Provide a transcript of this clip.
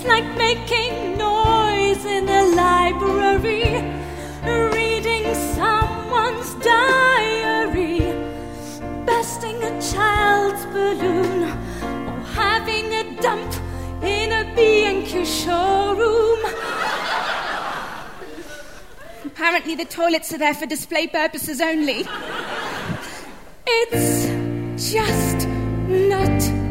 It's like making noise in a library, reading someone's diary, bursting a child's balloon, or having a dump in a B&Q showroom. Apparently the toilets are there for display purposes only. It's just not